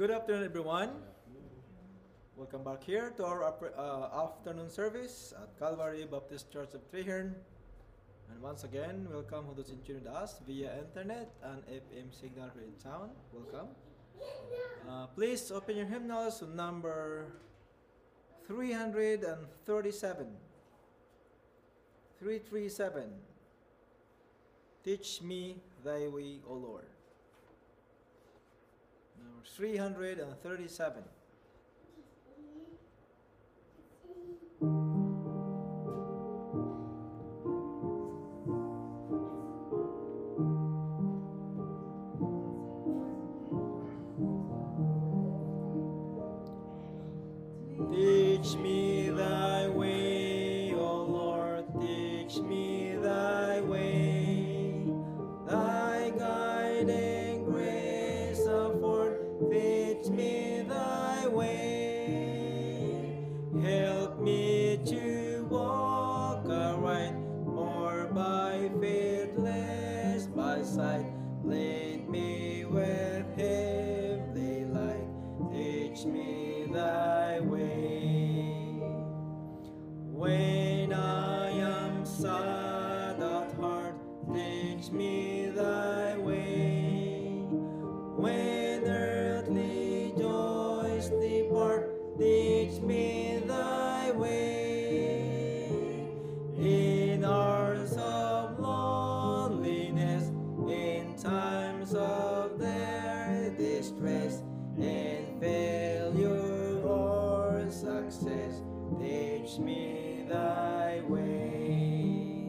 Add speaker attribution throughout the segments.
Speaker 1: Good afternoon, everyone. Welcome back here to our afternoon service at Calvary Baptist Church of Treherne. And once again, welcome who doesn't tune with us via internet and FM signal here in town. Welcome. Please open your hymnals to number 337. 337. Teach me thy way, O Lord. Number 337. Teach me thy way, O Lord, teach me thy way. Thy guiding grace afford, teach me thy way. Help me to walk aright, more by faith, less by sight. Lead me with heavenly light, teach me thy way. When I am sad at heart, teach me thy way. When earthly joys depart, teach me thy way. In hours of loneliness, in times of their distress, in failure or success, teach me thy way.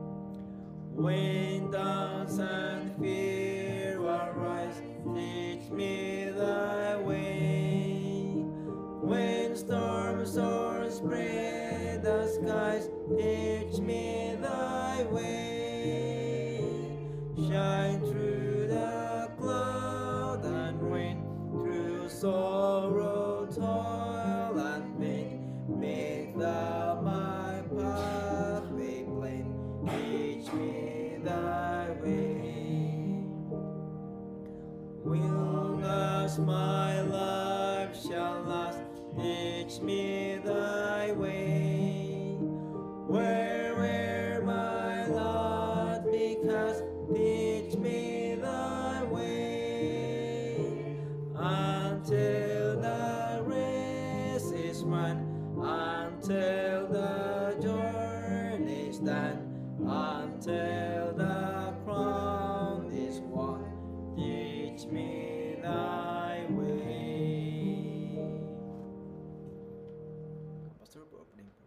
Speaker 1: When doubts and fear arise, teach me thy way. When storms o'erspread the skies, teach me thy way. Shine through the cloud and rain, through sorrow, toil, and pain. Make thou my pathway plain, teach me thy way. Long as my life shall last, teach me thy way. Where'er my lot be cast, teach me thy way. Until the race is run, until the journey's done, until the crown is won, teach me thy way. Pastor, po opening po.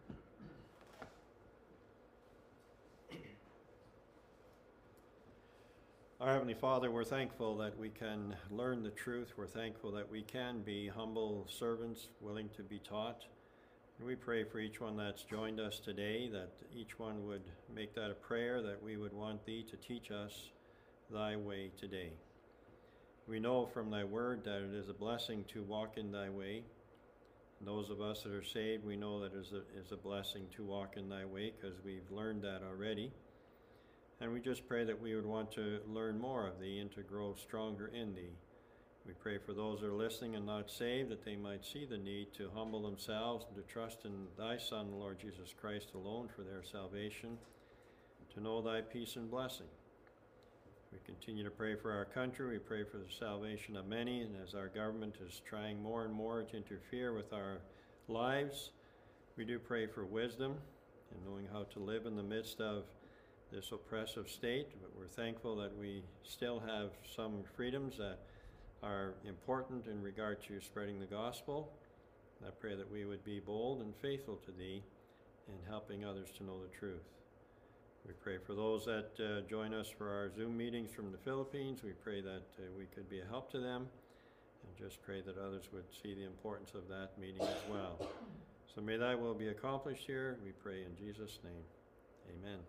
Speaker 2: Our Heavenly Father, we're thankful that we can learn the truth. We're thankful that we can be humble servants willing to be taught. And we pray for each one that's joined us today, that each one would make that a prayer, that we would want Thee to teach us Thy way today. We know from Thy word that it is a blessing to walk in Thy way. And those of us that are saved, we know that it is a blessing to walk in Thy way because we've learned that already. And we just pray that we would want to learn more of Thee and to grow stronger in Thee. We pray for those that are listening and not saved, that they might see the need to humble themselves and to trust in Thy Son, Lord Jesus Christ alone, for their salvation, to know Thy peace and blessing. We continue to pray for our country. We pray for the salvation of many, and as our government is trying more and more to interfere with our lives, we do pray for wisdom and knowing how to live in the midst of this oppressive state, but we're thankful that we still have some freedoms that are important in regard to spreading the gospel. I pray that we would be bold and faithful to Thee in helping others to know the truth. We pray for those that join us for our Zoom meetings from the Philippines. We pray that we could be a help to them, and just pray that others would see the importance of that meeting as well. So may Thy will be accomplished here, we pray in Jesus' name. Amen.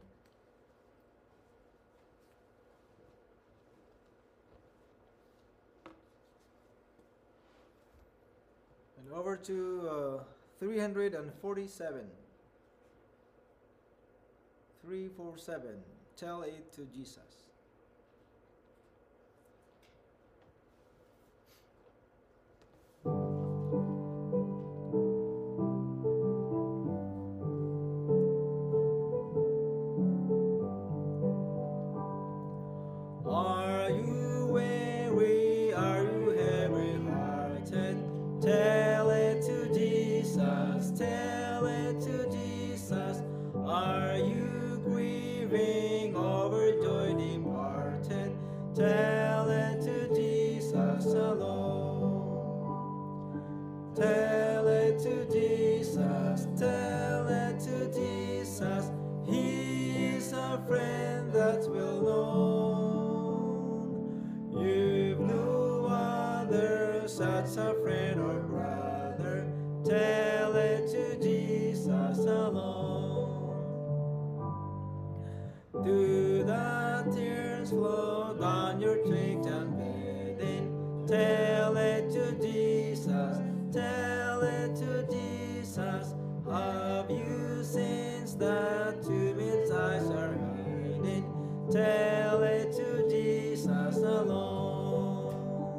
Speaker 1: And over to 347. 347. Tell it to Jesus. tell it to Jesus. Are you grieving over joy departed? Tell it to Jesus alone. Tell it to Jesus, tell it to Jesus. He is a friend that's well known. You've no other such a friend or brother. Tell it to Jesus alone. Do the tears flow down your cheeks and bedding? Tell it to Jesus. Tell it to Jesus. Have you sensed that two men's eyes are hiding? Tell it to Jesus alone.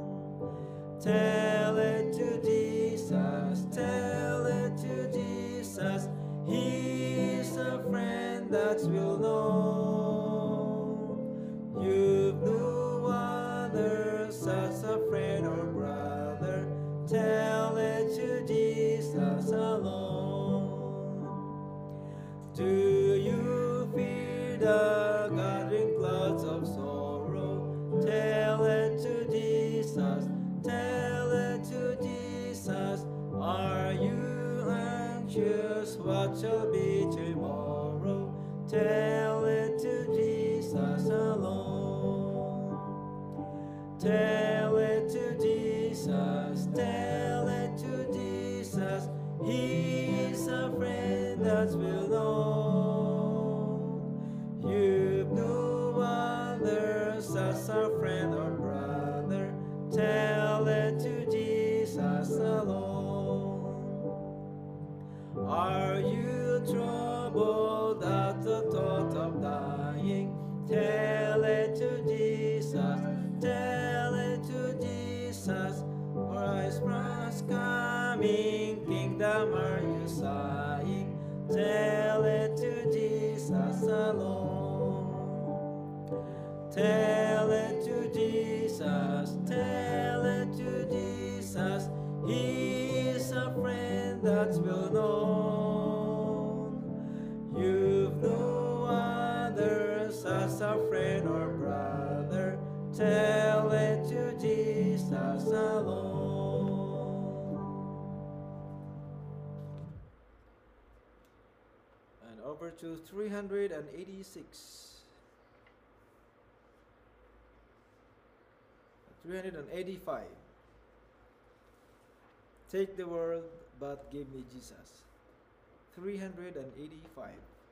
Speaker 1: Tell it to Jesus. Tell it to Jesus. He is a friend that's well known. You've no other such a friend or brother. Tell it to Jesus alone. Do you fear the gathering clouds of sorrow? Tell it to Jesus. Tell it to Jesus. Are you anxious? What shall be tomorrow? Tell it to Jesus alone. Tell it to Jesus. Tell it to Jesus. He is a friend that's well known. You've no other such a friend or brother. Tell it to Jesus alone. Are you troubled at the thought of dying? Tell it to Jesus. Tell it to Jesus. Christ is coming, kingdom are you sighing? Tell it to Jesus alone. Tell it to Jesus. Tell it to Jesus. He is a friend that's well known. You've no other such a friend or brother. Tell it to Jesus alone. And over to 386. 385. Take the world, but give me Jesus. 385.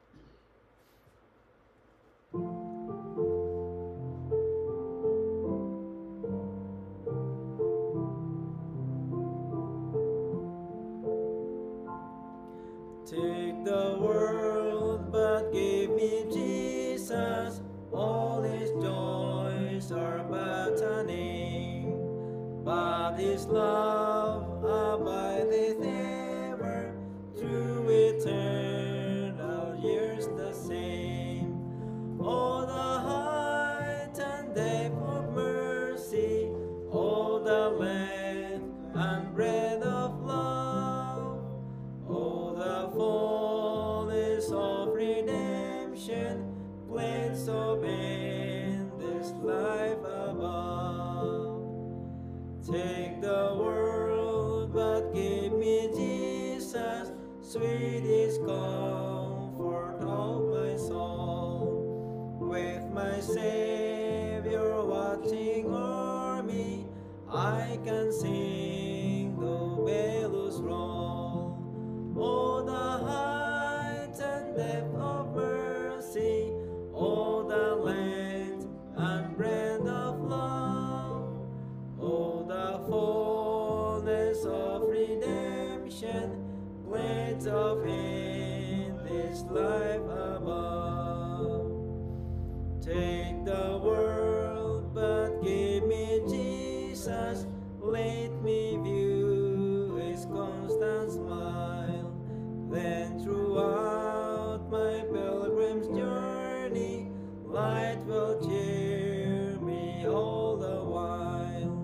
Speaker 1: Take the world, but give me Jesus. All his joys are but a name, but his love abideth ever, through eternal years the same. Oh, the height and depth of mercy, oh, the length and breadth of love, oh, the fullness of redemption, plains of endless life above. Take the world, but give me Jesus, sweetest comfort of my soul. With my Savior watching o'er me, I can sing though bellows roll. Oh, the height and depth of mercy, oh, the length and breadth of love, oh, the fullness of redemption, plains of endless life above. Take the world, but give me Jesus. Let me view his constant smile. Then throughout my pilgrim's journey, light will cheer me all the while.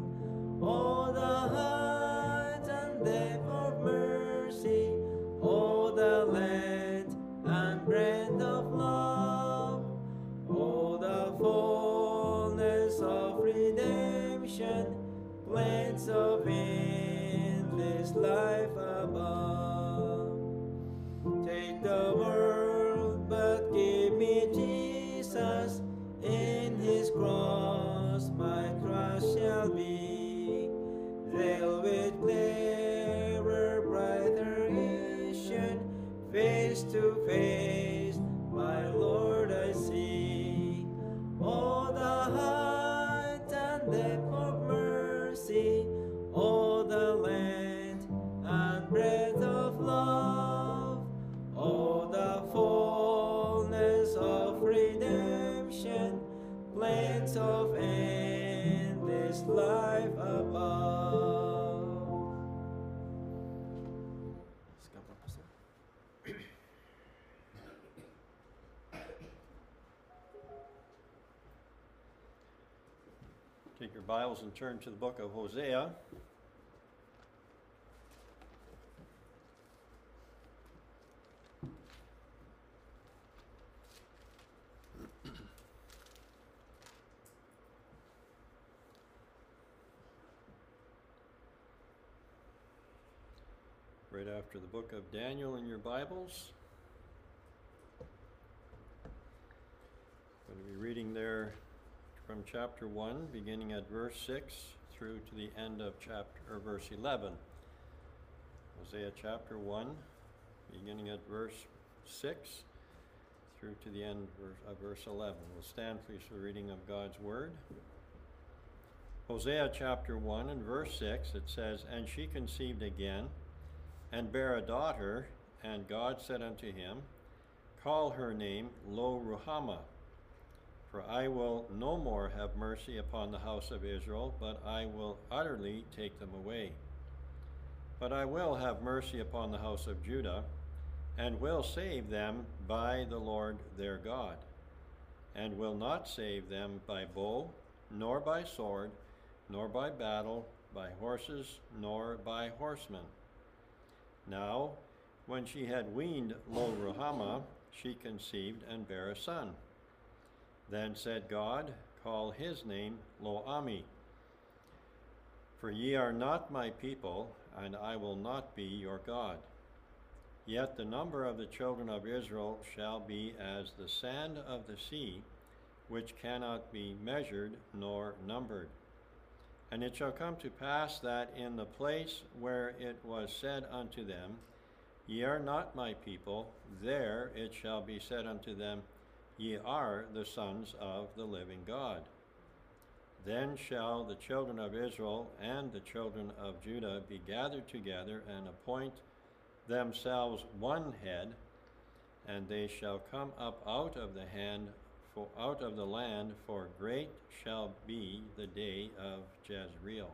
Speaker 1: Oh, the height and depth of mercy, oh, the take the world, but give me Jesus. In his cross my trust shall be. Veiled with clearer, brighter vision, face to face, my Lord I see. Oh, the height and depth of mercy, oh, the length and breadth of love, oh, the fullness of redemption, plans of endless life above.
Speaker 2: Take your Bibles and turn to the book of Hosea. Right after the book of Daniel in your Bibles. I'm going to be reading there from chapter 1, beginning at verse 6 through to the end of verse 11. Hosea chapter 1, beginning at verse 6 through to the end of verse 11. We'll stand please for the reading of God's word. Hosea chapter 1 and verse 6, it says, And she conceived again, and bare a daughter, and God said unto him, Call her name Lo-ruhamah, for I will no more have mercy upon the house of Israel, but I will utterly take them away. But I will have mercy upon the house of Judah, and will save them by the Lord their God, and will not save them by bow, nor by sword, nor by battle, by horses, nor by horsemen. Now, when she had weaned Lo-ruhamah, she conceived and bare a son. Then said God, Call his name Lo-ammi. For ye are not my people, and I will not be your God. Yet the number of the children of Israel shall be as the sand of the sea, which cannot be measured nor numbered. And it shall come to pass that in the place where it was said unto them, Ye are not my people, there it shall be said unto them, Ye are the sons of the living God. Then shall the children of Israel and the children of Judah be gathered together, and appoint themselves one head, and they shall come up out of the land, for great shall be the day of Jezreel.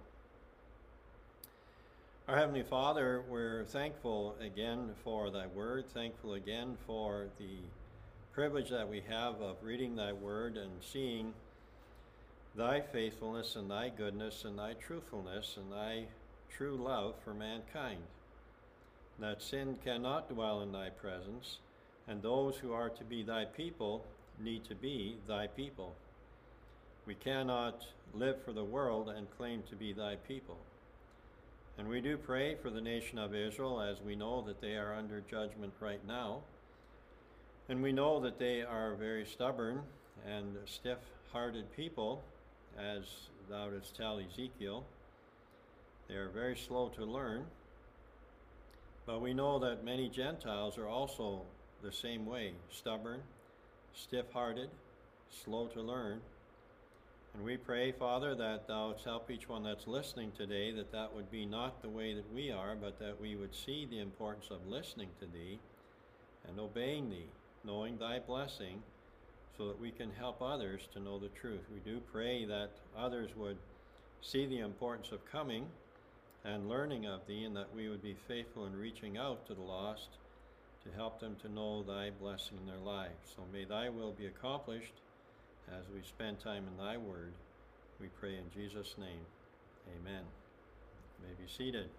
Speaker 2: Our Heavenly Father, we're thankful again for thy word, thankful again for the privilege that we have of reading thy word and seeing thy faithfulness and thy goodness and thy truthfulness and thy true love for mankind. That sin cannot dwell in thy presence, and those who are to be thy people need to be thy people. We cannot live for the world and claim to be thy people. And we do pray for the nation of Israel, as we know that they are under judgment right now. And we know that they are very stubborn and stiff-hearted people, as thou didst tell Ezekiel. They are very slow to learn. But we know that many Gentiles are also the same way, stubborn, stiff-hearted, slow to learn. And we pray, Father, that thou wouldst help each one that's listening today, that that would be not the way that we are, but that we would see the importance of listening to thee and obeying thee, knowing thy blessing, so that we can help others to know the truth. We do pray that others would see the importance of coming and learning of thee, and that we would be faithful in reaching out to the lost to help them to know thy blessing in their lives. So may thy will be accomplished as we spend time in thy word. We pray in Jesus' name. Amen. You may be seated.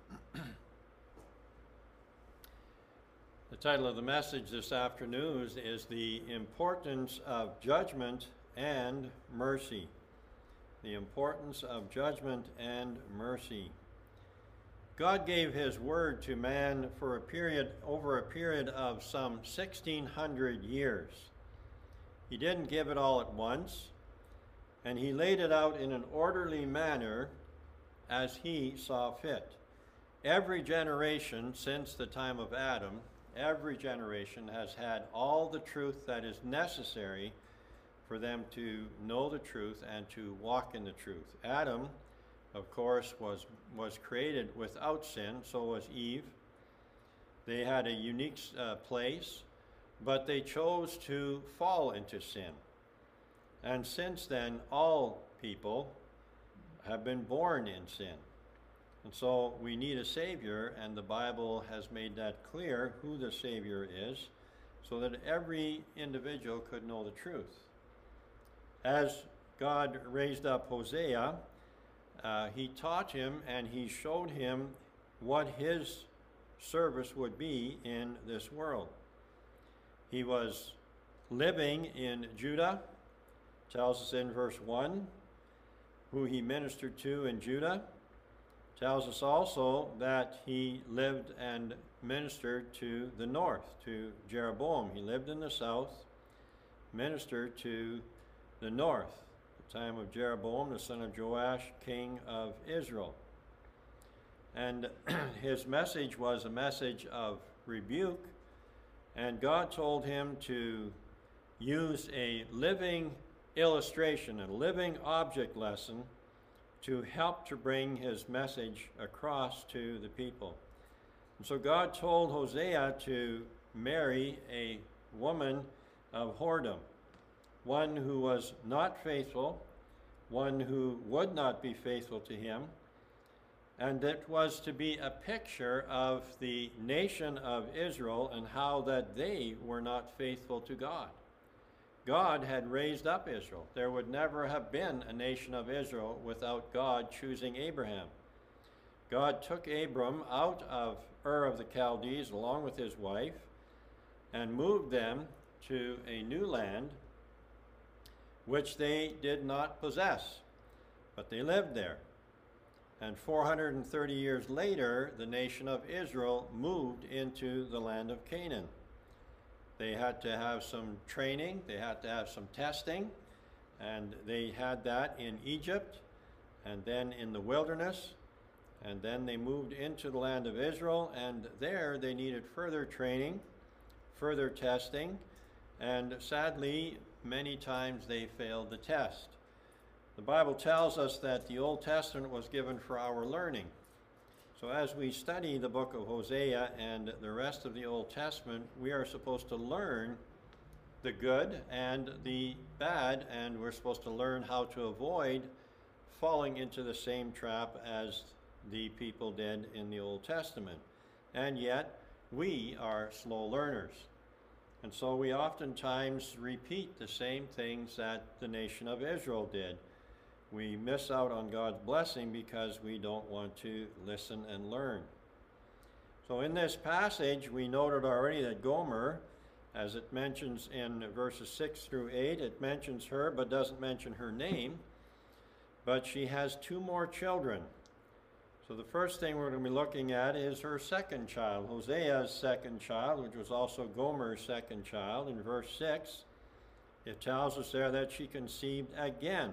Speaker 2: The title of the message this afternoon is The Importance of Judgment and Mercy. The importance of judgment and mercy. God gave his word to man for over a period of some 1,600 years. He didn't give it all at once, and he laid it out in an orderly manner as he saw fit. Every generation since the time of Adam, every generation has had all the truth that is necessary for them to know the truth and to walk in the truth. Adam, of course, was created without sin, so was Eve. They had a unique place, but they chose to fall into sin. And since then, all people have been born in sin. And so we need a Savior, and the Bible has made that clear who the Savior is, so that every individual could know the truth. As God raised up Hosea, he taught him and he showed him what his service would be in this world. He was living in Judah, tells us in verse 1, who he ministered to in Judah. Tells us also that he lived and ministered to the north, to Jeroboam. He lived in the south, ministered to the north, the time of Jeroboam, the son of Joash, king of Israel. And his message was a message of rebuke, and God told him to use a living illustration, a living object lesson, to help to bring his message across to the people. And so God told Hosea to marry a woman of whoredom, one who was not faithful, one who would not be faithful to him, and it was to be a picture of the nation of Israel and how that they were not faithful to God. God had raised up Israel. There would never have been a nation of Israel without God choosing Abraham. God took Abram out of Ur of the Chaldees along with his wife and moved them to a new land which they did not possess, but they lived there. And 430 years later, the nation of Israel moved into the land of Canaan. They had to have some training, they had to have some testing, and they had that in Egypt, and then in the wilderness, and then they moved into the land of Israel, and there they needed further training, further testing, and sadly, many times they failed the test. The Bible tells us that the Old Testament was given for our learning. So as we study the book of Hosea and the rest of the Old Testament, we are supposed to learn the good and the bad, and we're supposed to learn how to avoid falling into the same trap as the people did in the Old Testament. And yet, we are slow learners. And so we oftentimes repeat the same things that the nation of Israel did. We miss out on God's blessing because we don't want to listen and learn. So in this passage, we noted already that Gomer, as it mentions in verses 6 through 8, it mentions her but doesn't mention her name. But she has two more children. So the first thing we're going to be looking at is her second child, Hosea's second child, which was also Gomer's second child. In verse 6, it tells us there that she conceived again.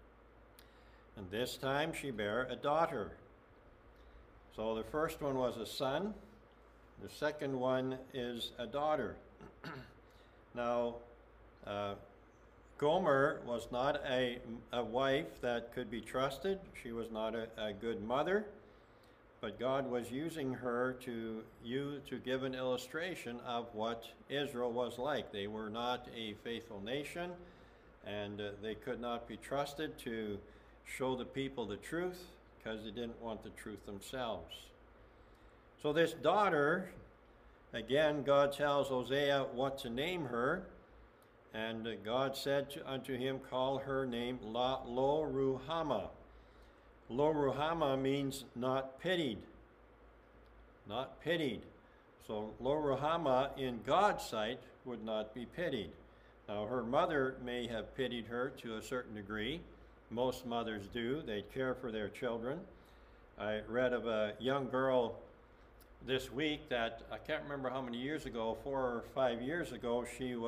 Speaker 2: And this time she bare a daughter. So the first one was a son. The second one is a daughter. Now, Gomer was not a wife that could be trusted. She was not a good mother. But God was using her to give an illustration of what Israel was like. They were not a faithful nation, and they could not be trusted to show the people the truth because they didn't want the truth themselves. So this daughter, again, God tells Hosea what to name her, and God said unto him, call her name Lo-Ruhamah. Lo-Ruhamah means not pitied. Not pitied. So Lo-Ruhamah in God's sight would not be pitied. Now her mother may have pitied her to a certain degree. Most mothers do. They care for their children. I read of a young girl this week that I can't remember how many years ago, 4 or 5 years ago,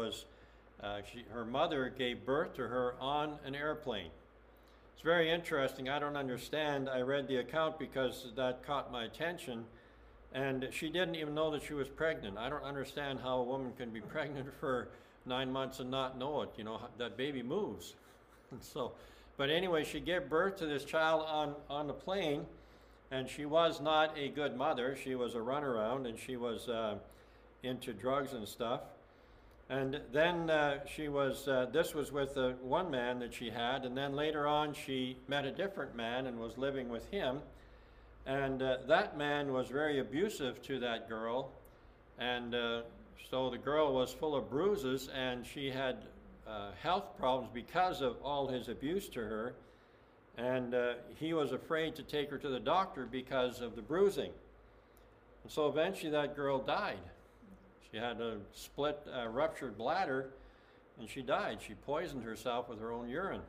Speaker 2: her mother gave birth to her on an airplane. It's very interesting. I don't understand. I read the account because that caught my attention, and she didn't even know that she was pregnant. I don't understand how a woman can be pregnant for 9 months and not know it. You know, that baby moves. But anyway, she gave birth to this child on the plane, and she was not a good mother. She was a runaround, and she was into drugs and stuff. And then this was with one man that she had, and then later on she met a different man and was living with him. And that man was very abusive to that girl, and so the girl was full of bruises, and she had health problems because of all his abuse to her. And he was afraid to take her to the doctor because of the bruising. And so eventually that girl died. She had a ruptured bladder, and she died. She poisoned herself with her own urine.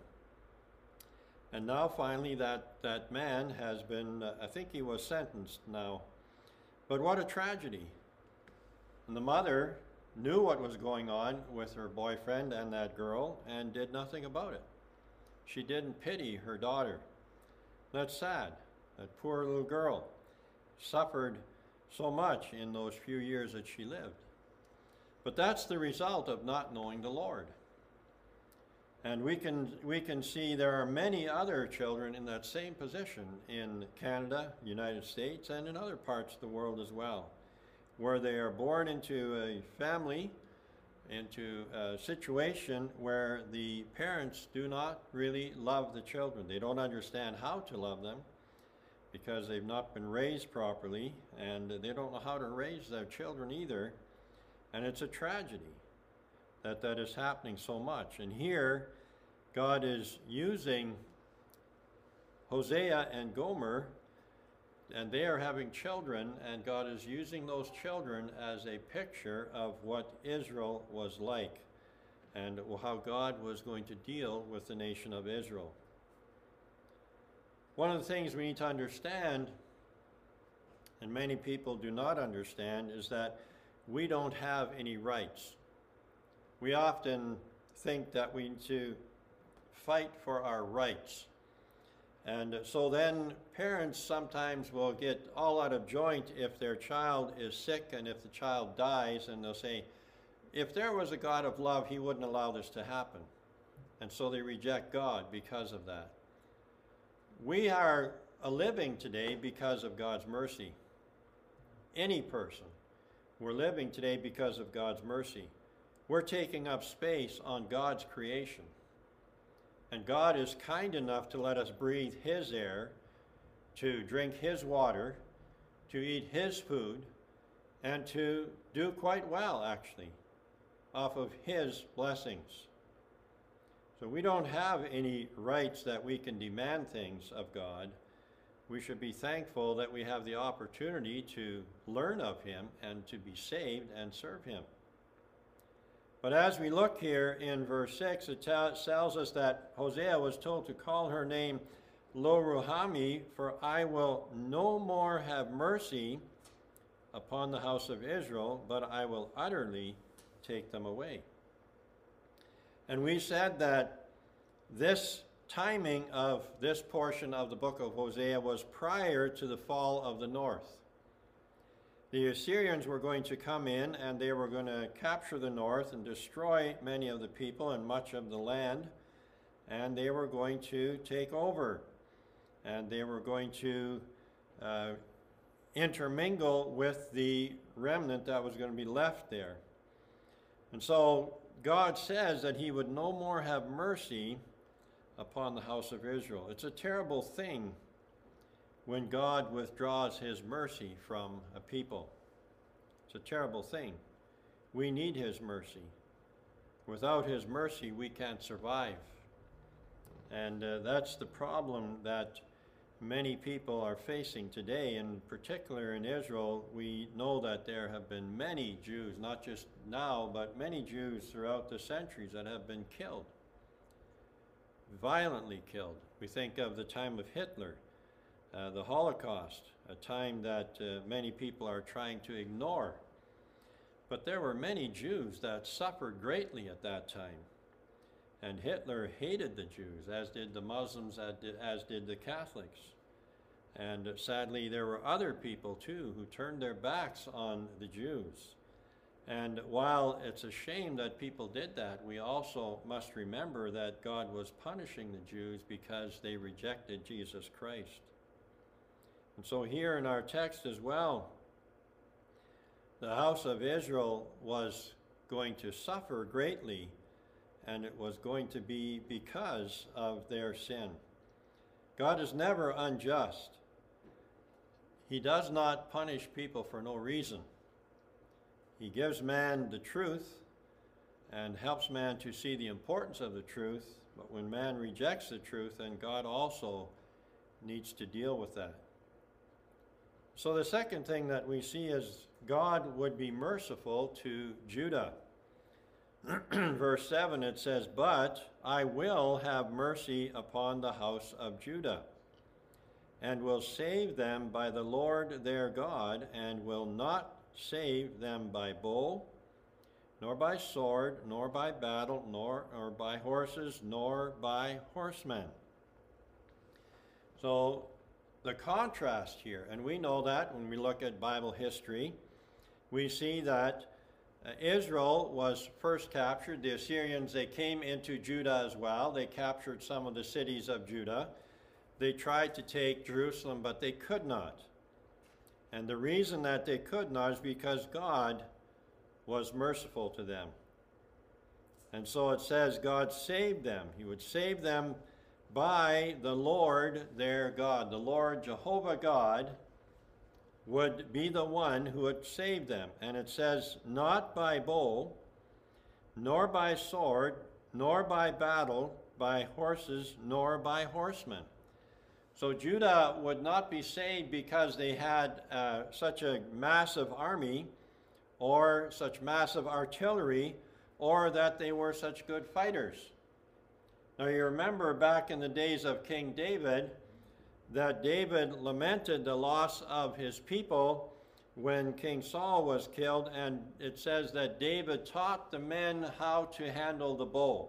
Speaker 2: And now finally that man has been, I think he was sentenced now. But what a tragedy. And the mother knew what was going on with her boyfriend and that girl and did nothing about it. She didn't pity her daughter. That's sad. That poor little girl suffered so much in those few years that she lived. But that's the result of not knowing the Lord. And we can see there are many other children in that same position in Canada, United States, and in other parts of the world as well, where they are born into a family, into a situation where the parents do not really love the children. They don't understand how to love them because they've not been raised properly, and they don't know how to raise their children either. And it's a tragedy that is happening so much. And here, God is using Hosea and Gomer, and they are having children, and God is using those children as a picture of what Israel was like and how God was going to deal with the nation of Israel. One of the things we need to understand, and many people do not understand, is that we don't have any rights. We often think that we need to fight for our rights. And so then parents sometimes will get all out of joint if their child is sick and if the child dies, and they'll say, if there was a God of love, he wouldn't allow this to happen. And so they reject God because of that. We are living today because of God's mercy. Any person. We're living today because of God's mercy. We're taking up space on God's creation. And God is kind enough to let us breathe his air, to drink his water, to eat his food, and to do quite well, actually, off of his blessings. So we don't have any rights that we can demand things of God. We should be thankful that we have the opportunity to learn of him and to be saved and serve him. But as we look here in verse 6, it tells us that Hosea was told to call her name Lo-Ruhamah, for I will no more have mercy upon the house of Israel, but I will utterly take them away. And we said that this timing of this portion of the book of Hosea was prior to the fall of the north. The Assyrians were going to come in, and they were going to capture the north and destroy many of the people and much of the land, and they were going to take over, and they were going to intermingle with the remnant that was going to be left there. And so God says that he would no more have mercy upon the house of Israel. It's a terrible thing when God withdraws his mercy from a people. It's a terrible thing. We need his mercy. Without his mercy, we can't survive. And that's the problem that many people are facing today. In particular in Israel, we know that there have been many Jews, not just now, but many Jews throughout the centuries that have been killed, violently killed. We think of the time of Hitler, the Holocaust, a time that many people are trying to ignore. But there were many Jews that suffered greatly at that time. And Hitler hated the Jews, as did the Muslims, as did the Catholics. And sadly, there were other people too who turned their backs on the Jews. And while it's a shame that people did that, we also must remember that God was punishing the Jews because they rejected Jesus Christ. And so here in our text as well, the house of Israel was going to suffer greatly, and it was going to be because of their sin. God is never unjust. He does not punish people for no reason. He gives man the truth and helps man to see the importance of the truth, but when man rejects the truth, then God also needs to deal with that. So the second thing that we see is God would be merciful to Judah. Verse 7, it says, "But I will have mercy upon the house of Judah, and will save them by the Lord their God, and will not save them by bow, nor by sword, nor by battle, nor by horses, nor by horsemen." So the contrast here, and we know that when we look at Bible history, we see that Israel was first captured. The Assyrians, they came into Judah as well. They captured some of the cities of Judah. They tried to take Jerusalem, but they could not. And the reason that they could not is because God was merciful to them. And so it says God saved them. He would save them by the Lord their God. The Lord Jehovah God would be the one who would save them. And it says, not by bow, nor by sword, nor by battle, by horses, nor by horsemen. So Judah would not be saved because they had such a massive army, or such massive artillery, or that they were such good fighters. Now you remember back in the days of King David, that David lamented the loss of his people when King Saul was killed, and it says that David taught the men how to handle the bow,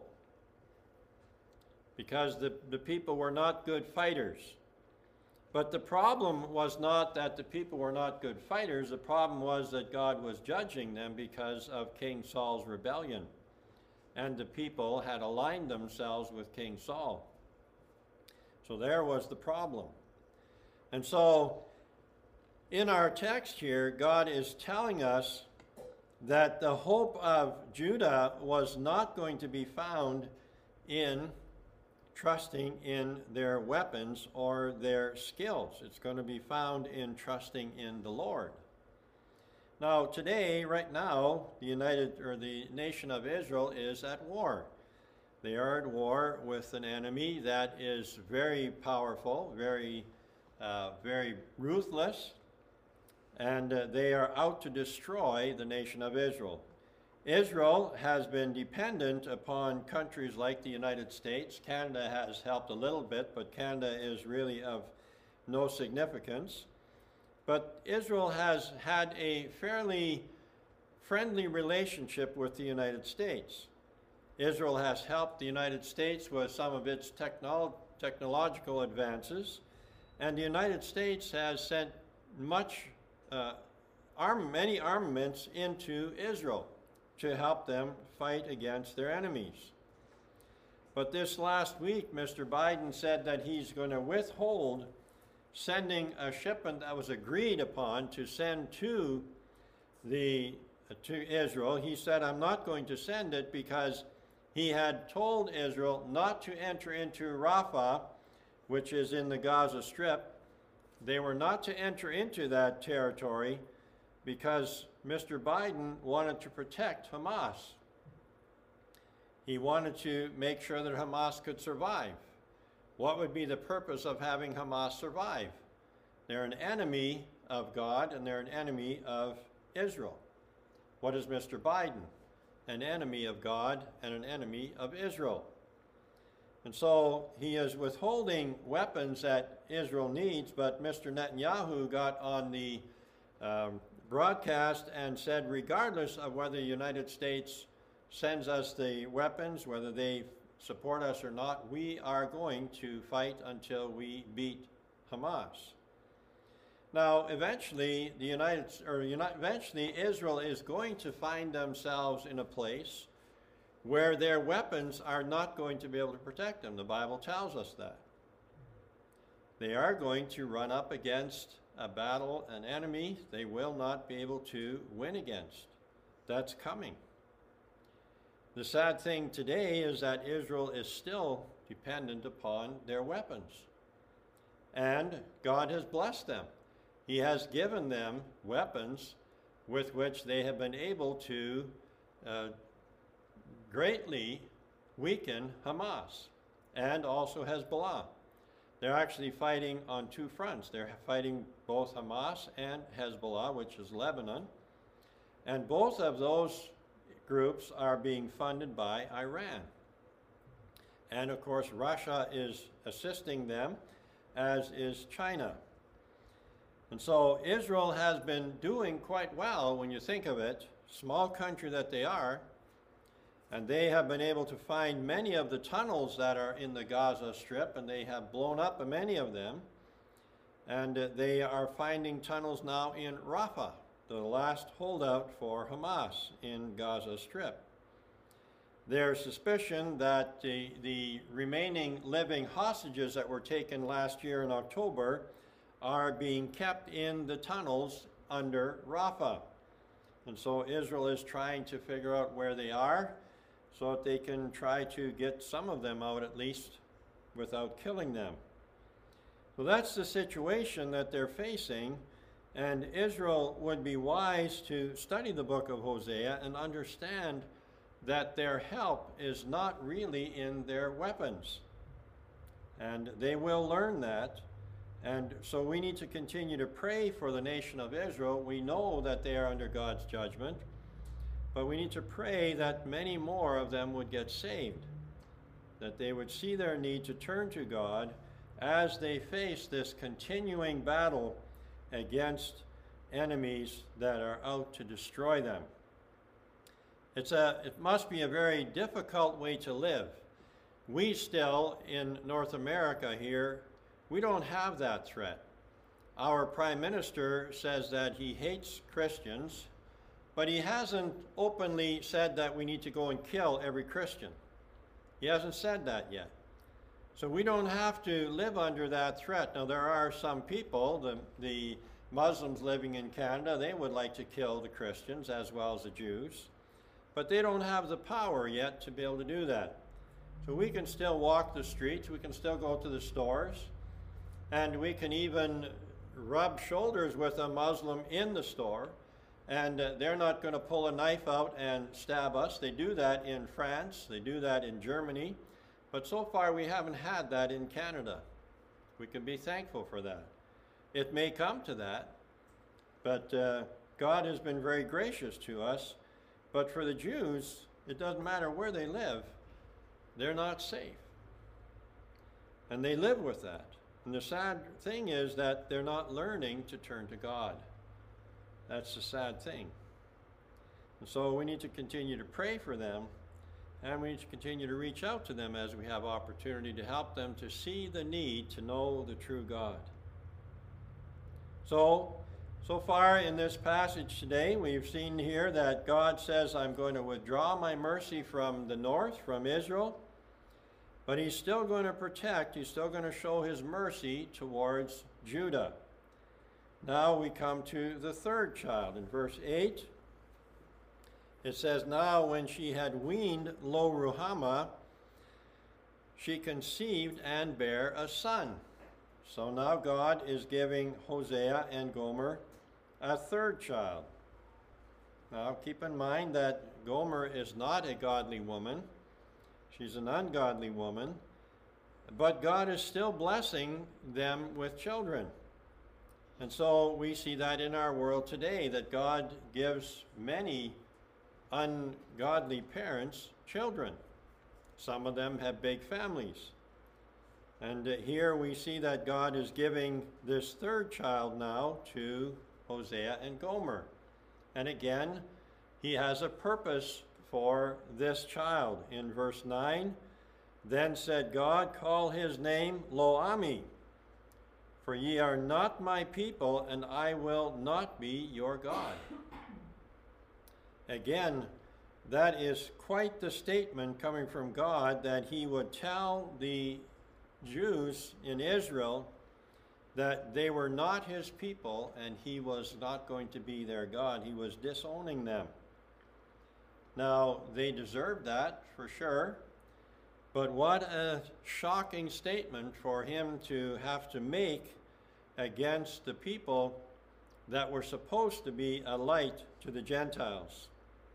Speaker 2: because the people were not good fighters. But the problem was not that the people were not good fighters. The problem was that God was judging them because of King Saul's rebellion, and the people had aligned themselves with King Saul. So there was the problem. And so in our text here, God is telling us that the hope of Judah was not going to be found in trusting in their weapons or their skills. It's going to be found in trusting in the Lord. Now today, right now, the nation of Israel is at war. They are at war with an enemy that is very powerful, very ruthless, and they are out to destroy the nation of Israel. Israel has been dependent upon countries like the United States. Canada has helped a little bit, but Canada is really of no significance. But Israel has had a fairly friendly relationship with the United States. Israel has helped the United States with some of its technological advances, and the United States has sent many armaments into Israel to help them fight against their enemies. But this last week, Mr. Biden said that he's going to withhold sending a shipment that was agreed upon to send to Israel. He said, I'm not going to send it because he had told Israel not to enter into Rafah, which is in the Gaza Strip. They were not to enter into that territory because Mr. Biden wanted to protect Hamas. He wanted to make sure that Hamas could survive. What would be the purpose of having Hamas survive? They're an enemy of God and they're an enemy of Israel. What is Mr. Biden? An enemy of God and an enemy of Israel. And so he is withholding weapons that Israel needs, but Mr. Netanyahu got on the broadcast and said, regardless of whether the United States sends us the weapons, whether they support us or not, we are going to fight until we beat Hamas. Now, eventually, eventually Israel is going to find themselves in a place where their weapons are not going to be able to protect them. The Bible tells us that. They are going to run up against an enemy they will not be able to win against. That's coming. The sad thing today is that Israel is still dependent upon their weapons. And God has blessed them. He has given them weapons with which they have been able to greatly weaken Hamas and also Hezbollah. They're actually fighting on two fronts. They're fighting both Hamas and Hezbollah, which is Lebanon. And both of those groups are being funded by Iran. And of course, Russia is assisting them, as is China. And so Israel has been doing quite well when you think of it, small country that they are, and they have been able to find many of the tunnels that are in the Gaza Strip, and they have blown up many of them. And they are finding tunnels now in Rafah, the last holdout for Hamas in Gaza Strip. There's suspicion that the remaining living hostages that were taken last year in October are being kept in the tunnels under Rafah. And so Israel is trying to figure out where they are so that they can try to get some of them out at least without killing them. So that's the situation that they're facing, and Israel would be wise to study the book of Hosea and understand that their help is not really in their weapons. And they will learn that. And so we need to continue to pray for the nation of Israel. We know that they are under God's judgment, but we need to pray that many more of them would get saved, that they would see their need to turn to God as they face this continuing battle against enemies that are out to destroy them. It must be a very difficult way to live. We still, in North America here, we don't have that threat. Our Prime Minister says that he hates Christians, but he hasn't openly said that we need to go and kill every Christian. He hasn't said that yet. So we don't have to live under that threat. Now, there are some people, the Muslims living in Canada, they would like to kill the Christians as well as the Jews, but they don't have the power yet to be able to do that. So we can still walk the streets, we can still go to the stores, and we can even rub shoulders with a Muslim in the store, and they're not going to pull a knife out and stab us. They do that in France, they do that in Germany, but so far we haven't had that in Canada. We can be thankful for that. It may come to that, but God has been very gracious to us. But for the Jews, it doesn't matter where they live, they're not safe. And they live with that. And the sad thing is that they're not learning to turn to God. That's the sad thing. And so we need to continue to pray for them, and we need to continue to reach out to them as we have opportunity to help them to see the need to know the true God. So far in this passage today, we've seen here that God says, I'm going to withdraw my mercy from the north, from Israel, but he's still going to protect, he's still going to show his mercy towards Judah. Now we come to the third child. In verse 8, it says, Now when she had weaned Lo-Ruhamah, she conceived and bare a son. So now God is giving Hosea and Gomer a third child. Now keep in mind that Gomer is not a godly woman. She's an ungodly woman. But God is still blessing them with children. And so we see that in our world today, that God gives many ungodly parents children. Some of them have big families. And here we see that God is giving this third child now to Hosea and Gomer. And again, he has a purpose for this child. In verse 9, then said God, call his name Lo-Ami, for ye are not my people, and I will not be your God. Again, that is quite the statement coming from God, that he would tell the Jews in Israel that they were not his people and he was not going to be their God. He was disowning them. Now, they deserved that for sure, but what a shocking statement for him to have to make against the people that were supposed to be a light to the Gentiles.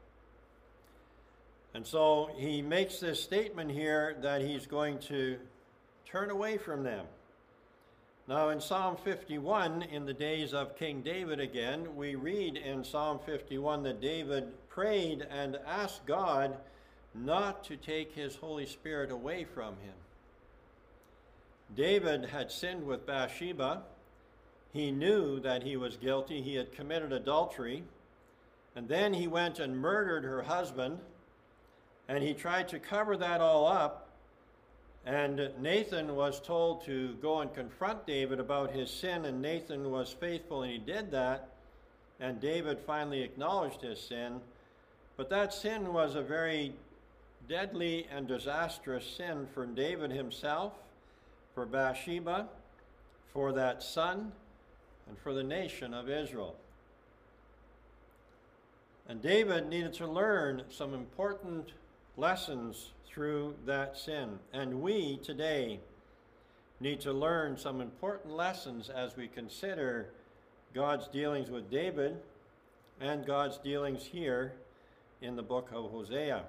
Speaker 2: And so he makes this statement here that he's going to turn away from them. Now in Psalm 51, in the days of King David again, we read in Psalm 51 that David prayed and asked God not to take his Holy Spirit away from him. David had sinned with Bathsheba. He knew that he was guilty. He had committed adultery. And then he went and murdered her husband. And he tried to cover that all up. And Nathan was told to go and confront David about his sin, and Nathan was faithful and he did that. And David finally acknowledged his sin. But that sin was a very deadly and disastrous sin for David himself, for Bathsheba, for that son, and for the nation of Israel. And David needed to learn some important lessons through that sin. And we today need to learn some important lessons as we consider God's dealings with David and God's dealings here in the book of Hosea.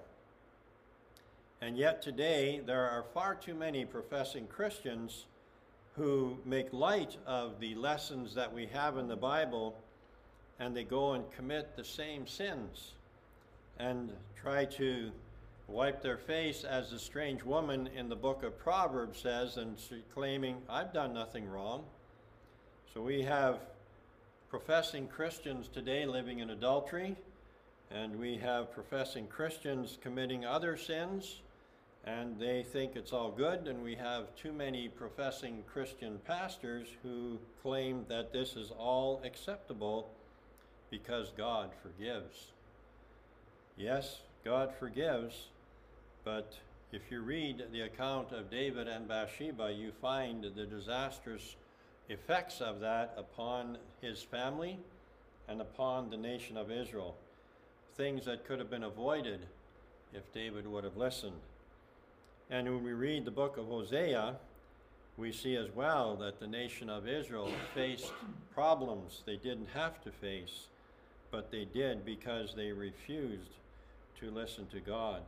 Speaker 2: And yet today there are far too many professing Christians who make light of the lessons that we have in the Bible, and they go and commit the same sins and try to wipe their face, as the strange woman in the book of Proverbs says, and claiming, I've done nothing wrong. So we have professing Christians today living in adultery, and we have professing Christians committing other sins, and they think it's all good, and we have too many professing Christian pastors who claim that this is all acceptable because God forgives. Yes, God forgives, but if you read the account of David and Bathsheba, you find the disastrous effects of that upon his family and upon the nation of Israel. Things that could have been avoided if David would have listened. And when we read the book of Hosea, we see as well that the nation of Israel faced problems they didn't have to face, but they did because they refused to listen to God.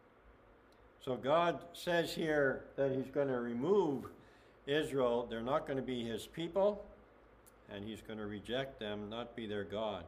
Speaker 2: So God says here that he's going to remove Israel. They're not going to be his people, and he's going to reject them, not be their God.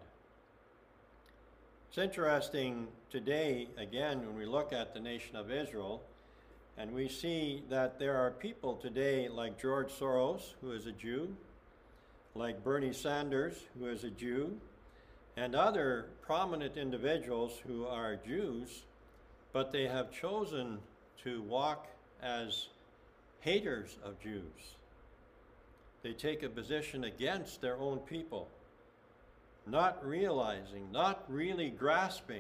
Speaker 2: It's interesting today, again, when we look at the nation of Israel, and we see that there are people today like George Soros, who is a Jew, like Bernie Sanders, who is a Jew, and other prominent individuals who are Jews, but they have chosen to walk as haters of Jews. They take a position against their own people, not realizing, not really grasping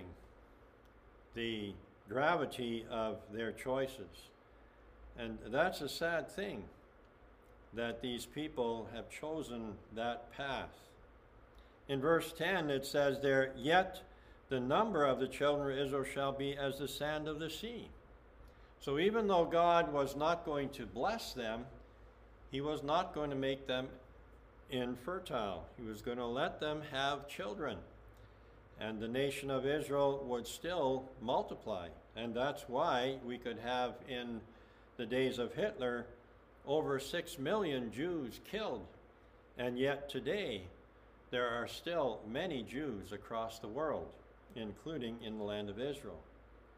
Speaker 2: the gravity of their choices. And that's a sad thing, that these people have chosen that path. In verse 10 it says there, yet the number of the children of Israel shall be as the sand of the sea. So even though God was not going to bless them, he was not going to make them infertile. He was going to let them have children. And the nation of Israel would still multiply. And that's why we could have, in the days of Hitler, over 6 million Jews killed. And yet today, there are still many Jews across the world, including in the land of Israel.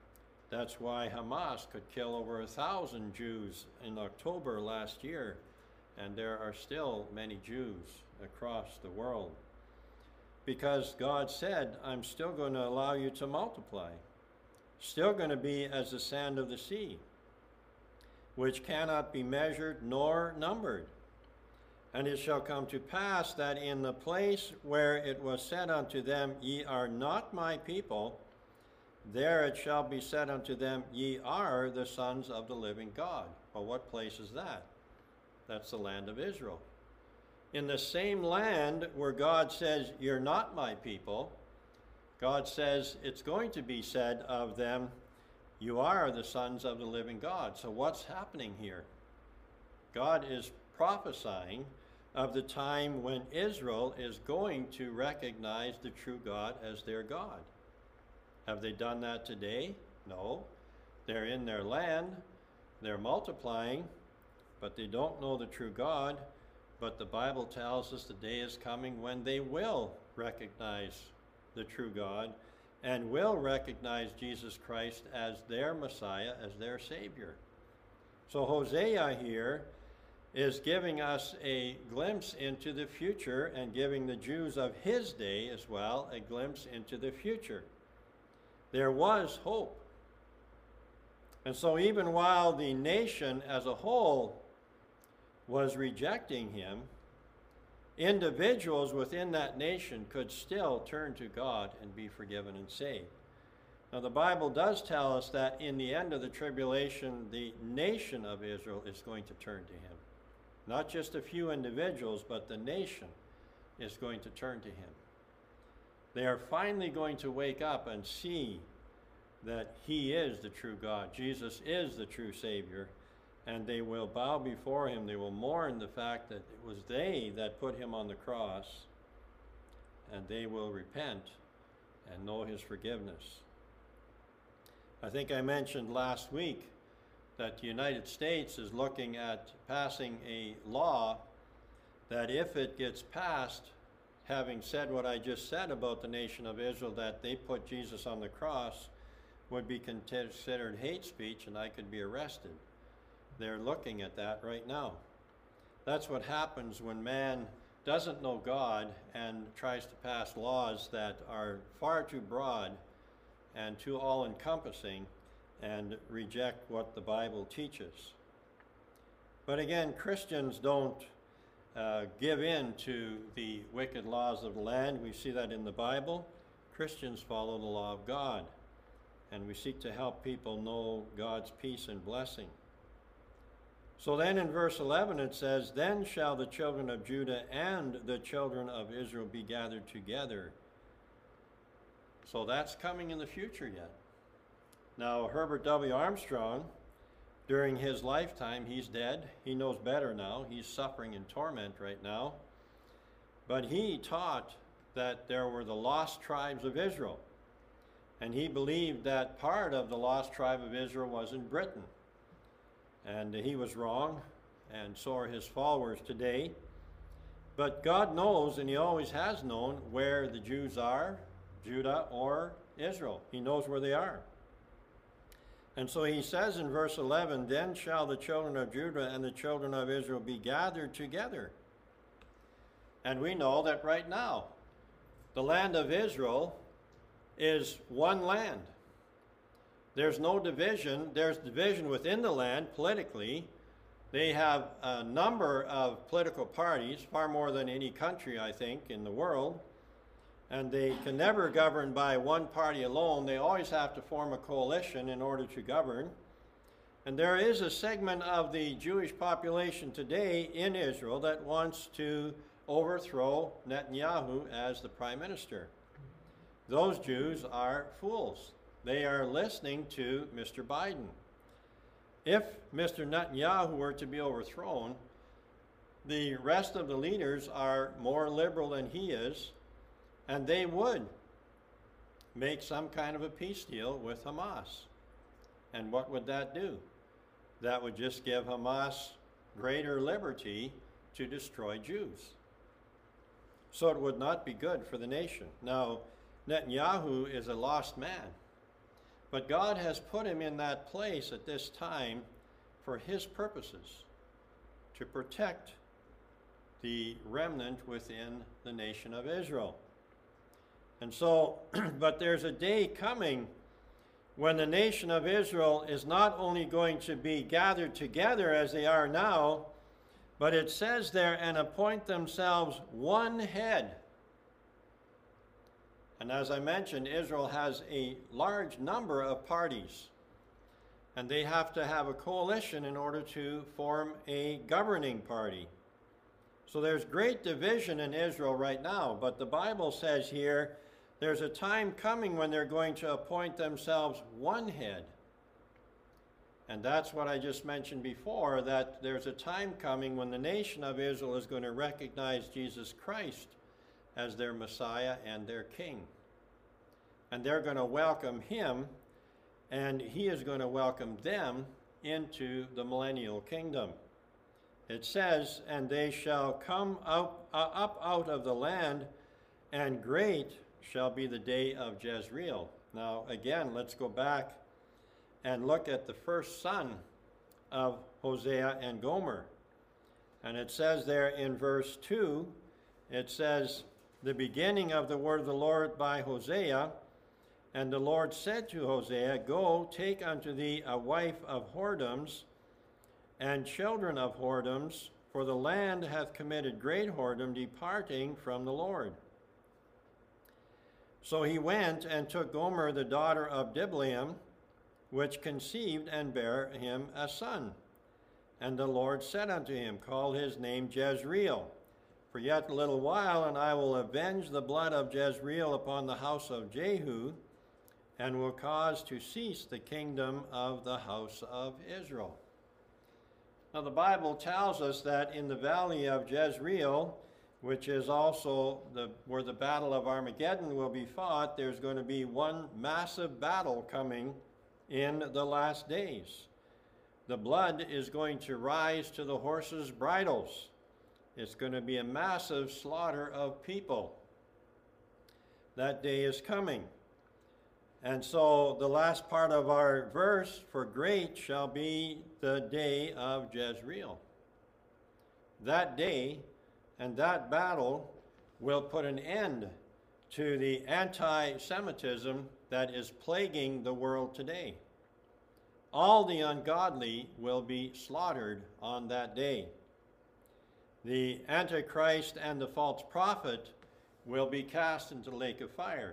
Speaker 2: That's why Hamas could kill over 1,000 Jews in October last year, and there are still many Jews across the world. Because God said, I'm still going to allow you to multiply, still going to be as the sand of the sea, which cannot be measured nor numbered. And it shall come to pass that in the place where it was said unto them, Ye are not my people, there it shall be said unto them, Ye are the sons of the living God. Well, what place is that? That's the land of Israel. In the same land where God says, You're not my people, God says it's going to be said of them, You are the sons of the living God. So what's happening here? God is prophesying of the time when Israel is going to recognize the true God as their God. Have they done that today? No. They're in their land, they're multiplying, but they don't know the true God. But the Bible tells us the day is coming when they will recognize the true God and will recognize Jesus Christ as their Messiah, as their Savior. So Hosea here is giving us a glimpse into the future and giving the Jews of his day as well a glimpse into the future. There was hope. And so even while the nation as a whole was rejecting him, individuals within that nation could still turn to God and be forgiven and saved. Now the Bible does tell us that in the end of the tribulation, the nation of Israel is going to turn to him. Not just a few individuals, but the nation is going to turn to him. They are finally going to wake up and see that he is the true God. Jesus is the true Savior. And they will bow before him. They will mourn the fact that it was they that put him on the cross. And they will repent and know his forgiveness. I think I mentioned last week that the United States is looking at passing a law that if it gets passed, having said what I just said about the nation of Israel, that they put Jesus on the cross, would be considered hate speech and I could be arrested. They're looking at that right now. That's what happens when man doesn't know God and tries to pass laws that are far too broad and too all-encompassing and reject what the Bible teaches. But again, Christians don't give in to the wicked laws of the land. We see that in the Bible. Christians follow the law of God, and we seek to help people know God's peace and blessing. So then in verse 11 it says, Then shall the children of Judah and the children of Israel be gathered together. So that's coming in the future yet. Now Herbert W. Armstrong, during his lifetime, he's dead. He knows better now. He's suffering in torment right now. But he taught that there were the lost tribes of Israel. And he believed that part of the lost tribe of Israel was in Britain. And he was wrong, and so are his followers today. But God knows, and he always has known, where the Jews are, Judah or Israel. He knows where they are. And so he says in verse 11, Then shall the children of Judah and the children of Israel be gathered together. And we know that right now, the land of Israel is one land. There's no division. There's division within the land politically. They have a number of political parties, far more than any country, I think, in the world. And they can never govern by one party alone. They always have to form a coalition in order to govern. And there is a segment of the Jewish population today in Israel that wants to overthrow Netanyahu as the prime minister. Those Jews are fools. They are listening to Mr. Biden. If Mr. Netanyahu were to be overthrown, the rest of the leaders are more liberal than he is, and they would make some kind of a peace deal with Hamas. And what would that do? That would just give Hamas greater liberty to destroy Jews. So it would not be good for the nation. Now, Netanyahu is a lost man. But God has put him in that place at this time for his purposes, to protect the remnant within the nation of Israel. And so, but there's a day coming when the nation of Israel is not only going to be gathered together as they are now, but it says there, and appoint themselves one head. And as I mentioned, Israel has a large number of parties, and they have to have a coalition in order to form a governing party. So there's great division in Israel right now, but the Bible says here, there's a time coming when they're going to appoint themselves one head. And that's what I just mentioned before, that there's a time coming when the nation of Israel is going to recognize Jesus Christ as their Messiah and their King. And they're going to welcome him, and he is going to welcome them into the millennial kingdom. It says, and they shall come up out of the land, and great shall be the day of Jezreel. Now, again, let's go back and look at the first son of Hosea and Gomer. And it says there in verse 2, it says, the beginning of the word of the Lord by Hosea, and the Lord said to Hosea, go, take unto thee a wife of whoredoms, and children of whoredoms, for the land hath committed great whoredom, departing from the Lord. So he went and took Gomer the daughter of Diblaim, which conceived and bare him a son. And the Lord said unto him, call his name Jezreel, for yet a little while, and I will avenge the blood of Jezreel upon the house of Jehu, and will cause to cease the kingdom of the house of Israel. Now the Bible tells us that in the valley of Jezreel, which is also where the battle of Armageddon will be fought, there's going to be one massive battle coming in the last days. The blood is going to rise to the horses' bridles. It's going to be a massive slaughter of people. That day is coming. And so the last part of our verse, for great shall be the day of Jezreel. That day and that battle will put an end to the anti-Semitism that is plaguing the world today. All the ungodly will be slaughtered on that day. The Antichrist and the false prophet will be cast into the lake of fire.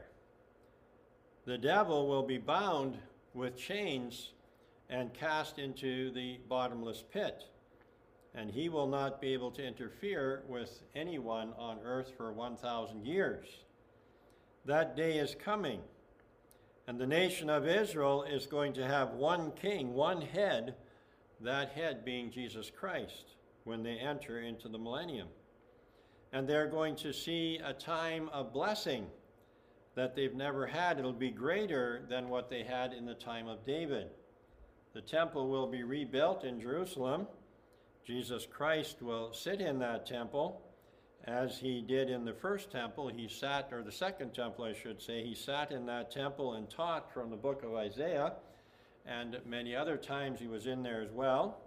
Speaker 2: The devil will be bound with chains and cast into the bottomless pit. And he will not be able to interfere with anyone on earth for 1,000 years. That day is coming. And the nation of Israel is going to have one king, one head, that head being Jesus Christ, when they enter into the millennium. And they're going to see a time of blessing that they've never had. It'll be greater than what they had in the time of David. The temple will be rebuilt in Jerusalem. Jesus Christ will sit in that temple as he did in the first temple. He sat, or the second temple I should say, he sat in that temple and taught from the book of Isaiah, and many other times he was in there as well.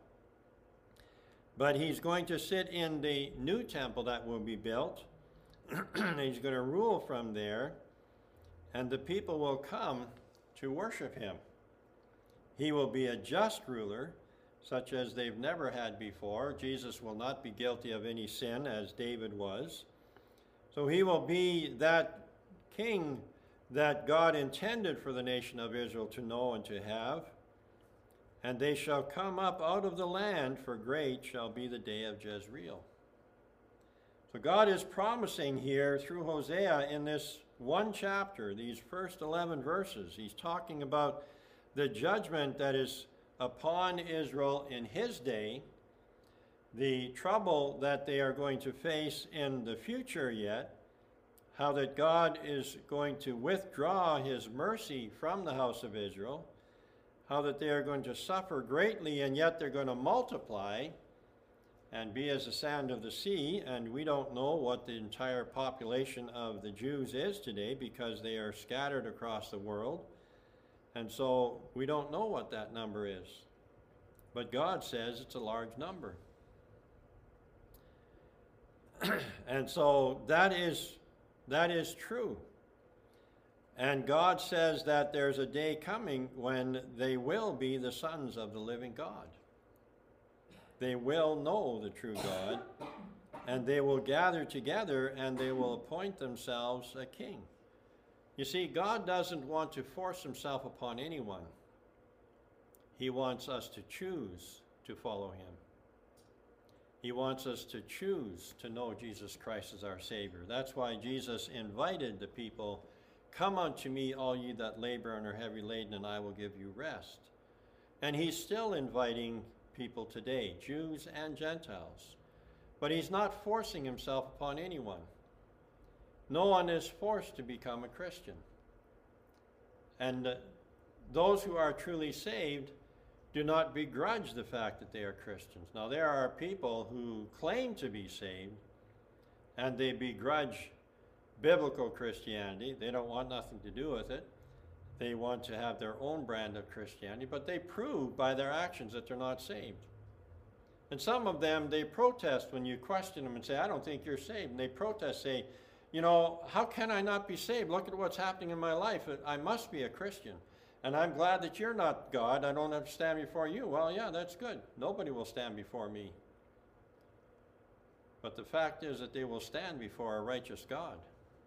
Speaker 2: But he's going to sit in the new temple that will be built. He's going to rule from there, and the people will come to worship him. He will be a just ruler, such as they've never had before. Jesus will not be guilty of any sin, as David was. So he will be that king that God intended for the nation of Israel to know and to have. And they shall come up out of the land, for great shall be the day of Jezreel. So God is promising here through Hosea in this one chapter, these first 11 verses, he's talking about the judgment that is upon Israel in his day, the trouble that they are going to face in the future yet, how that God is going to withdraw his mercy from the house of Israel, how that they are going to suffer greatly and yet they're going to multiply and be as the sand of the sea. And we don't know what the entire population of the Jews is today because they are scattered across the world. And so we don't know what that number is. But God says it's a large number. And so that is true. And God says that there's a day coming when they will be the sons of the living God. They will know the true God, and they will gather together and they will appoint themselves a king. You see, God doesn't want to force himself upon anyone. He wants us to choose to follow him. He wants us to choose to know Jesus Christ as our Savior. That's why Jesus invited the people, "Come unto me, all ye that labor and are heavy laden, and I will give you rest." And he's still inviting people today, Jews and Gentiles. But he's not forcing himself upon anyone. No one is forced to become a Christian. And those who are truly saved do not begrudge the fact that they are Christians. Now, there are people who claim to be saved, and they begrudge biblical Christianity. They don't want nothing to do with it. They want to have their own brand of Christianity, but they prove by their actions that they're not saved. And some of them, they protest when you question them and say, "I don't think you're saved." And they protest, say, "You know, how can I not be saved? Look at what's happening in my life. I must be a Christian. And I'm glad that you're not God. I don't have to stand before you." Well, yeah, that's good. Nobody will stand before me. But the fact is that they will stand before a righteous God.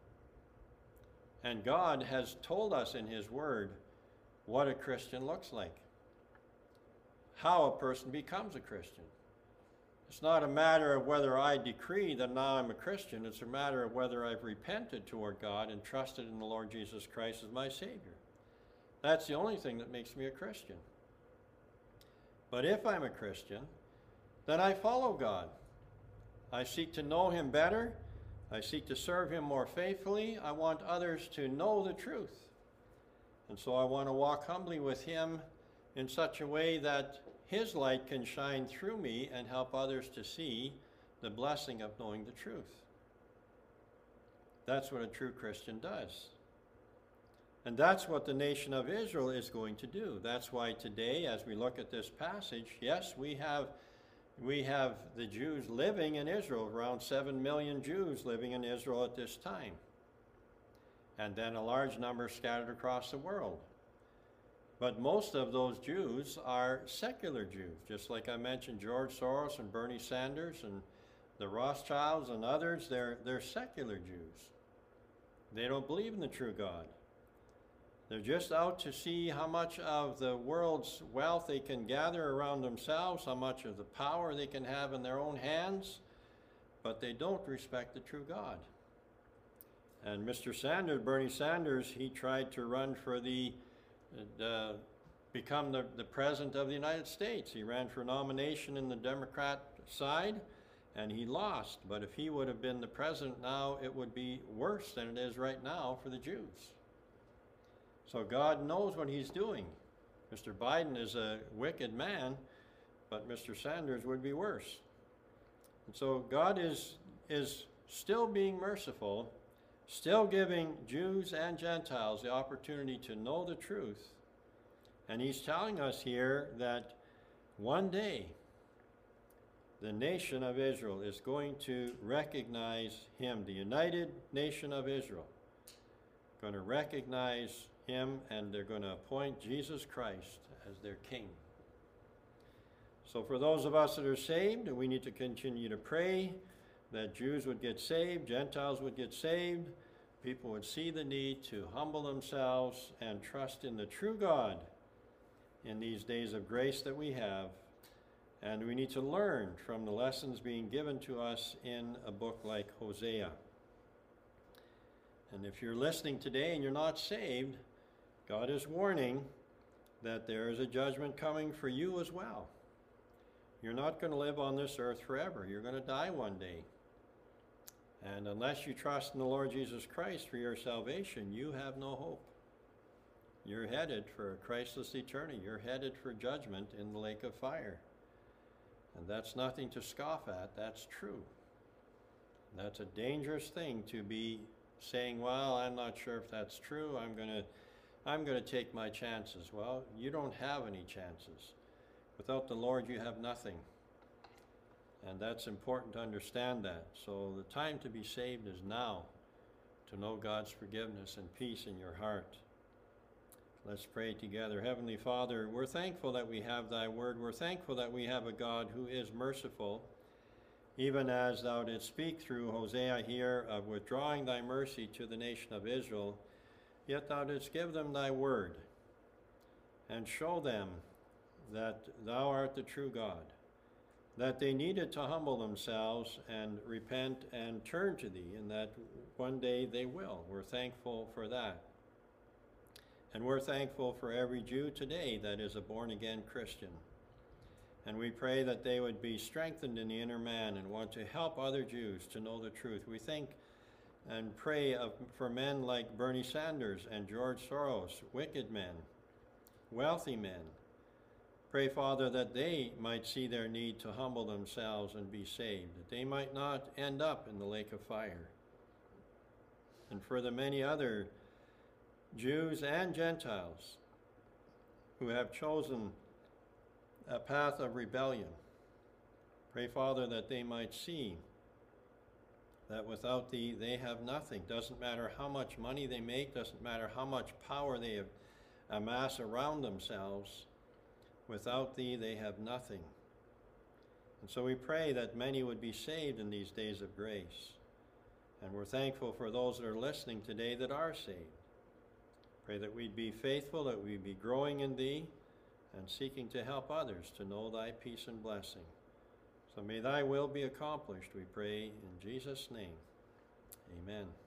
Speaker 2: And God has told us in his word what a Christian looks like, how a person becomes a Christian. It's not a matter of whether I decree that now I'm a Christian. It's a matter of whether I've repented toward God and trusted in the Lord Jesus Christ as my Savior. That's the only thing that makes me a Christian. But if I'm a Christian, then I follow God. I seek to know him better. I seek to serve him more faithfully. I want others to know the truth. And so I want to walk humbly with him in such a way that his light can shine through me and help others to see the blessing of knowing the truth. That's what a true Christian does. And that's what the nation of Israel is going to do. That's why today, as we look at this passage, yes, we have the Jews living in Israel, around 7 million Jews living in Israel at this time. And then a large number scattered across the world. But most of those Jews are secular Jews, just like I mentioned George Soros and Bernie Sanders and the Rothschilds and others. They're secular Jews. They don't believe in the true God. They're just out to see how much of the world's wealth they can gather around themselves, how much of the power they can have in their own hands, but they don't respect the true God. And Mr. Sanders, Bernie Sanders, he tried to run for become the president of the United States. He ran for nomination in the Democrat side, and he lost. But if he would have been the president now, it would be worse than it is right now for the Jews. So God knows what he's doing. Mr. Biden is a wicked man, but Mr. Sanders would be worse. And so God is still being merciful, still giving Jews and Gentiles the opportunity to know the truth. And he's telling us here that one day the nation of Israel is going to recognize him, the united nation of Israel, going to recognize him, and they're going to appoint Jesus Christ as their king. So for those of us that are saved, we need to continue to pray that Jews would get saved, Gentiles would get saved, people would see the need to humble themselves and trust in the true God in these days of grace that we have. And we need to learn from the lessons being given to us in a book like Hosea. And if you're listening today and you're not saved, God is warning that there is a judgment coming for you as well. You're not going to live on this earth forever. You're going to die one day. And unless you trust in the Lord Jesus Christ for your salvation, you have no hope. You're headed for a Christless eternity. You're headed for judgment in the lake of fire. And that's nothing to scoff at. That's true. That's a dangerous thing to be saying, well, I'm not sure if that's true. I'm going to I'm going to take my chances. Well, you don't have any chances. Without the Lord, you have nothing. And that's important to understand that. So the time to be saved is now, to know God's forgiveness and peace in your heart. Let's pray together. Heavenly Father, we're thankful that we have thy word. We're thankful that we have a God who is merciful, even as thou didst speak through Hosea here of withdrawing thy mercy to the nation of Israel, yet thou didst give them thy word and show them that thou art the true God, that they needed to humble themselves and repent and turn to thee, and that one day they will. We're thankful for that. And we're thankful for every Jew today that is a born-again Christian. And we pray that they would be strengthened in the inner man and want to help other Jews to know the truth. We think and pray for men like Bernie Sanders and George Soros, wicked men, wealthy men. Pray, Father, that they might see their need to humble themselves and be saved, that they might not end up in the lake of fire. And for the many other Jews and Gentiles who have chosen a path of rebellion, pray, Father, that they might see that without thee they have nothing. Doesn't matter how much money they make, doesn't matter how much power they amass around themselves, without thee they have nothing. And so we pray that many would be saved in these days of grace. And we're thankful for those that are listening today that are saved. Pray that we'd be faithful, that we'd be growing in thee, and seeking to help others to know thy peace and blessing. So may thy will be accomplished, we pray in Jesus' name. Amen.